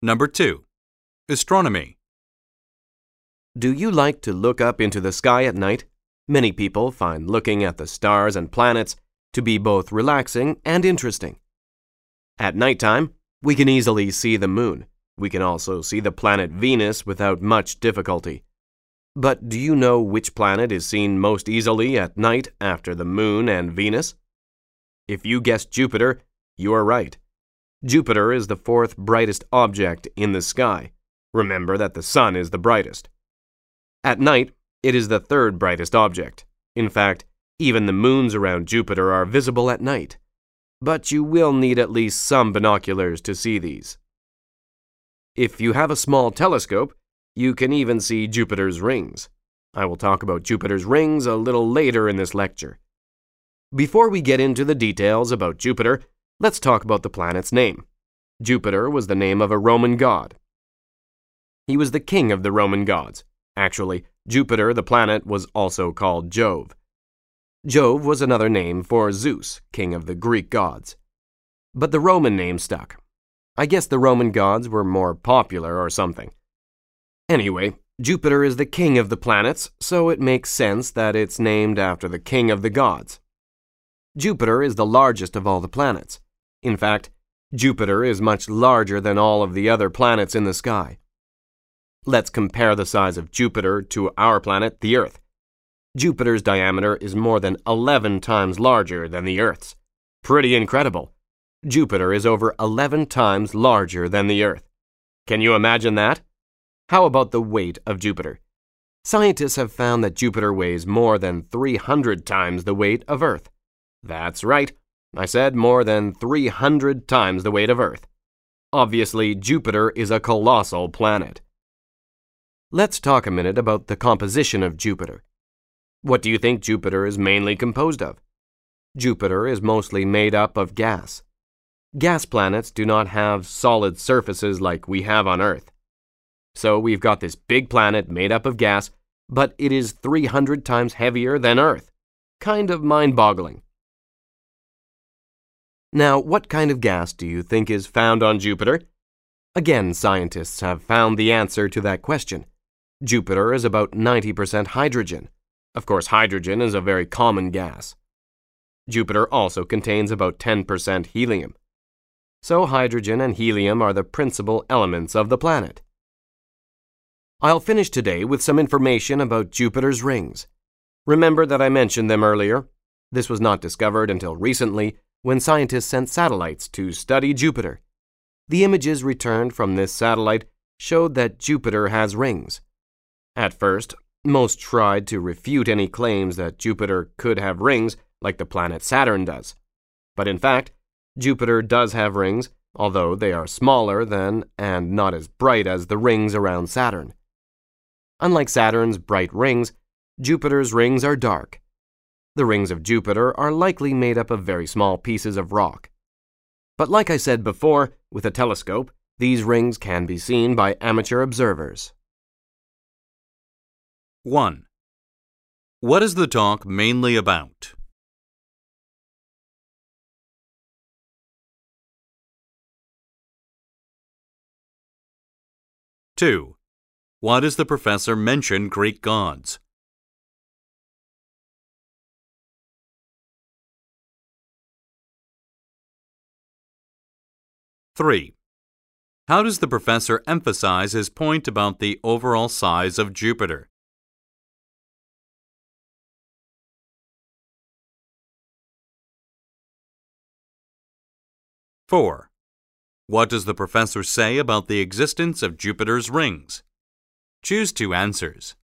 Number 2. Astronomy. Do you like to look up into the sky at night? Many people find looking at the stars and planets to be both relaxing and interesting. At nighttime, we can easily see the moon. We can also see the planet Venus without much difficulty. But do you know which planet is seen most easily at night after the moon and Venus? If you guessed Jupiter, you are right. Jupiter is the fourth brightest object in the sky. Remember that the sun is the brightest. At night, it is the third brightest object. In fact, even the moons around Jupiter are visible at night. But you will need at least some binoculars to see these. If you have a small telescope, you can even see Jupiter's rings. I will talk about Jupiter's rings a little later in this lecture. Before we get into the details about Jupiter, let's talk about the planet's name. Jupiter was the name of a Roman god. He was the king of the Roman gods. Actually, Jupiter, the planet, was also called Jove. Jove was another name for Zeus, king of the Greek gods. But the Roman name stuck. I guess the Roman gods were more popular or something. Anyway, Jupiter is the king of the planets, so it makes sense that it's named after the king of the gods. Jupiter is the largest of all the planets. In fact, Jupiter is much larger than all of the other planets in the sky. Let's compare the size of Jupiter to our planet, the Earth. Jupiter's diameter is more than 11 times larger than the Earth's. Pretty incredible. Jupiter is over 11 times larger than the Earth. Can you imagine that? How about the weight of Jupiter? Scientists have found that Jupiter weighs more than 300 times the weight of Earth. That's right. I said more than 300 times the weight of Earth. Obviously, Jupiter is a colossal planet. Let's talk a minute about the composition of Jupiter. What do you think Jupiter is mainly composed of? Jupiter is mostly made up of gas. Gas planets do not have solid surfaces like we have on Earth. So we've got this big planet made up of gas, but it is 300 times heavier than Earth. Kind of mind-boggling. Now, what kind of gas do you think is found on Jupiter? Again, scientists have found the answer to that question. Jupiter is about 90% hydrogen. Of course, hydrogen is a very common gas. Jupiter also contains about 10% helium. So hydrogen and helium are the principal elements of the planet. I'll finish today with some information about Jupiter's rings. Remember that I mentioned them earlier? This was not discovered until recently when scientists sent satellites to study Jupiter. The images returned from this satellite showed that Jupiter has rings. At first, most tried to refute any claims that Jupiter could have rings like the planet Saturn does. But in fact, Jupiter does have rings, although they are smaller than and not as bright as the rings around Saturn. Unlike Saturn's bright rings, Jupiter's rings are dark. The rings of Jupiter are likely made up of very small pieces of rock. But like I said before, with a telescope, these rings can be seen by amateur observers. 1. What is the talk mainly about? 2. Why does the professor mention Greek gods? 3. How does the professor emphasize his point about the overall size of Jupiter? 4. What does the professor say about the existence of Jupiter's rings? Choose 2 answers.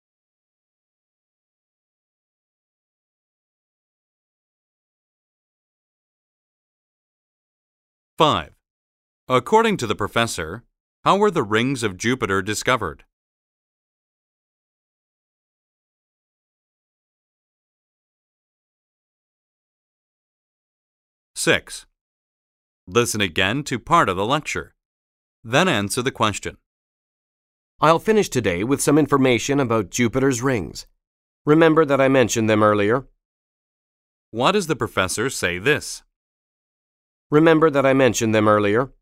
5. According to the professor, how were the rings of Jupiter discovered? 6. Listen again to part of the lecture. Then answer the question. I'll finish today with some information about Jupiter's rings. Remember that I mentioned them earlier? Why does the professor say this? Remember that I mentioned them earlier?